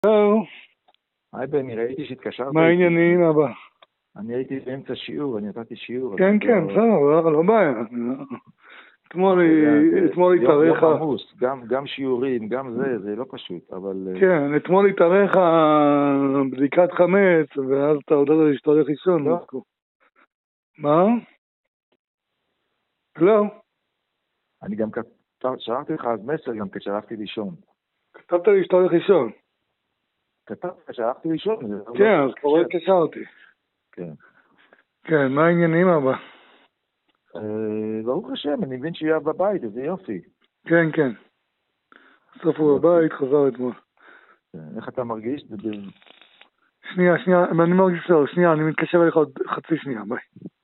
זהו. היי בני, ראיתי שהתקשרת. מה העניינים אבא? אני הייתי באמצע שיעור, אני נתתי שיעור. כן, כן, בסדר, לא בעיה. אתמול התארך... יום עמוס, גם שיעורים, גם זה לא פשוט, אבל... כן, אתמול התארך בדיקת חמץ, ואז אתה הודעת לי שאתה הולך לישון. לא. מה? לא. אני גם שלחתי לך אז מסר, גם כשהלכתי לישון. כתבת לי שאתה הולך לישון. כתבת, שלחתי לישון. כן, אז כבר התקשרתי. כן. כן, מה העניינים אבא? ברוך השם, אני מבין שיהיה בבית, איזה יופי. כן, כן. בסוף הוא בבית, חזר אתמול. איך אתה מרגיש? שנייה, אני מרגיש טוב, שנייה, אני מתקשר אליך עוד חצי שנייה, ביי.